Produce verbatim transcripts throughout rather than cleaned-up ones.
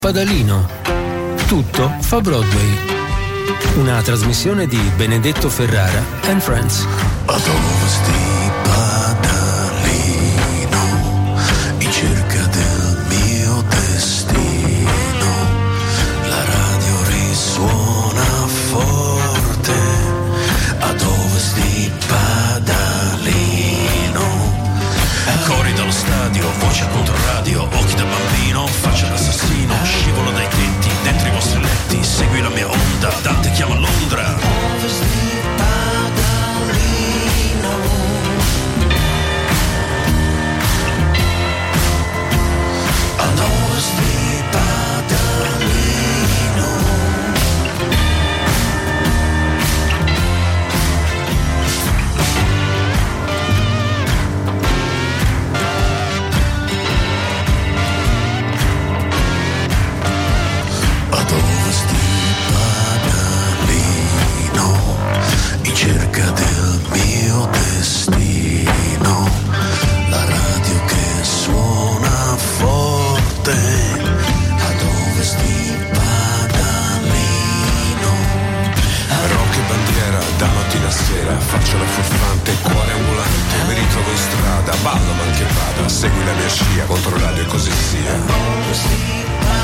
Padalino. Tutto fa Broadway. Una trasmissione di Benedetto Ferrara and Friends. Ad ovest di Padalino, in cerca del mio destino, la radio risuona forte. Ad ovest di Padalino, cori dallo stadio, voce contro radio, occhi da bambino, faccia d'assassino, scivolo dai tetti, dentro i vostri letti, segui la mia onda, Dante chiama Londra. Ovest di Padalino, ad ovest di Padalino. Ad ovest di Padalino, in cerca del mio destino, la radio che suona forte. Ad ovest di Padalino, rock e bandiera da mattina a sera, faccio la furfante, cuore ambulante, mi ritrovo in strada, ballo ma che vada, segui la mia scia, contro radio e così sia. Ad ovest di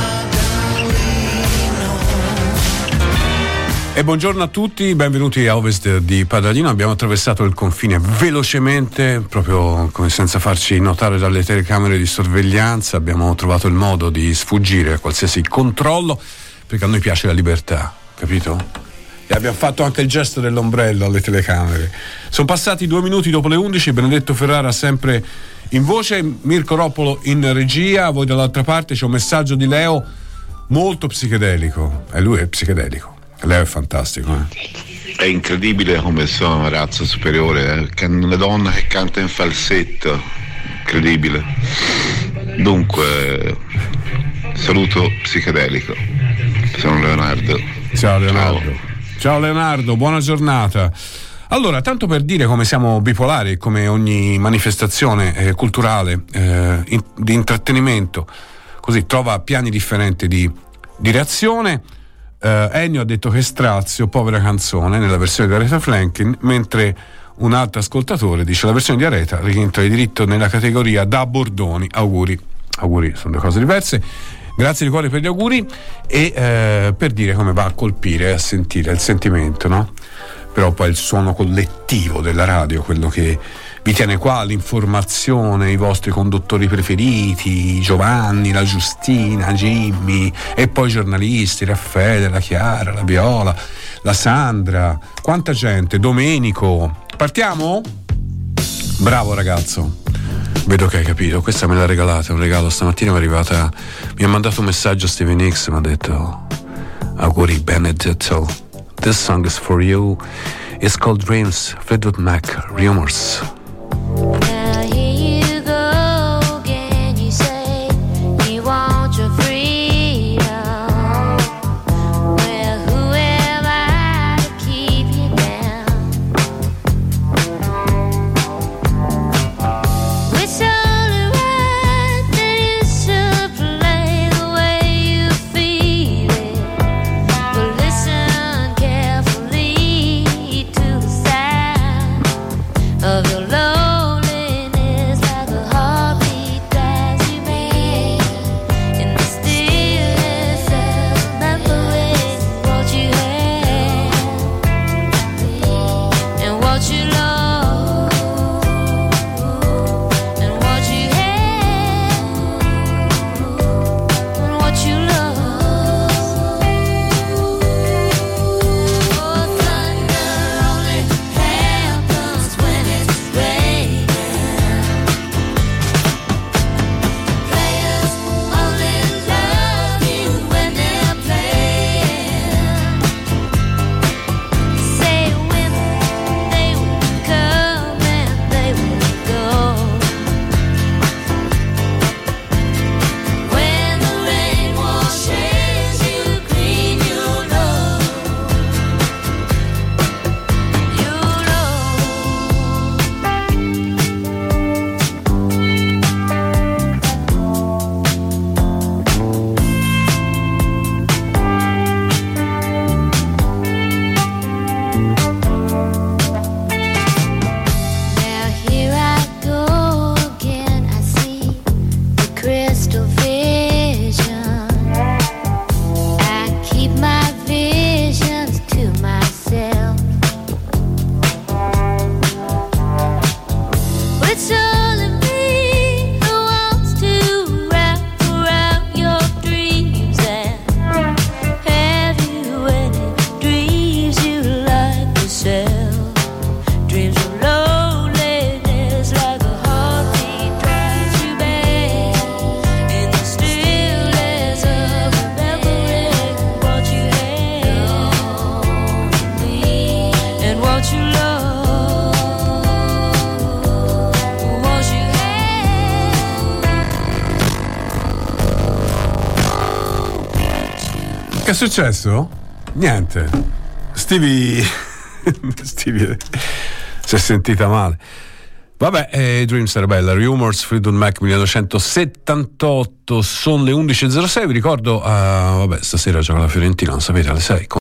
E buongiorno a tutti, benvenuti a Ovest di Padalino. Abbiamo attraversato il confine velocemente, proprio come senza farci notare dalle telecamere di sorveglianza. Abbiamo trovato il modo di sfuggire a qualsiasi controllo, perché a noi piace la libertà, capito? E abbiamo fatto anche il gesto dell'ombrello alle telecamere. Sono passati due minuti dopo le undici, Benedetto Ferrara sempre in voce, Mirko Roppolo in regia, voi dall'altra parte. C'è un messaggio di Leo molto psichedelico, e lui è psichedelico. Lei è fantastico, eh? È incredibile come sono una razza superiore, eh? Una donna che canta in falsetto, incredibile. Dunque, saluto psichedelico. Sono Leonardo. Ciao Leonardo. Ciao, Ciao Leonardo, buona giornata. Allora, tanto per dire come siamo bipolari, come ogni manifestazione eh, culturale, eh, in, di intrattenimento, così trova piani differenti di, di reazione. Uh, Ennio ha detto che Strazio, povera canzone, nella versione di Aretha Franklin, mentre un altro ascoltatore dice la versione di Aretha rientra di diritto nella categoria da Bordoni. Auguri, auguri, sono due cose diverse. Grazie di cuore per gli auguri e uh, per dire come va a colpire, a sentire il sentimento, no? Però poi il suono collettivo della radio, quello che vi tiene qua, l'informazione, i vostri conduttori preferiti, Giovanni, la Giustina, Jimmy, e poi i giornalisti, Raffaele, la Chiara, la Viola, la Sandra, quanta gente, Domenico. Partiamo? Bravo ragazzo, vedo che hai capito, questa me l'ha regalata, un regalo stamattina, mi è arrivata, mi ha mandato un messaggio Steven Hicks, mi ha detto auguri Benedetto, this song is for you, it's called Dreams, Fleetwood Mac, Rumors. Now here you go again, you say you want your freedom. Well, who am I to keep you down? It's only right that you should play the way you feel it, but listen carefully to the sound of your love. Che è successo? Niente. Stevie Stevie si è sentita male. Vabbè, eh, Dreams era bella. Rumors, Fleetwood Mac millenovecentosettantotto. Sono le undici e zero sei. Vi ricordo, uh, vabbè, stasera gioca la Fiorentina, non sapete, alle sei.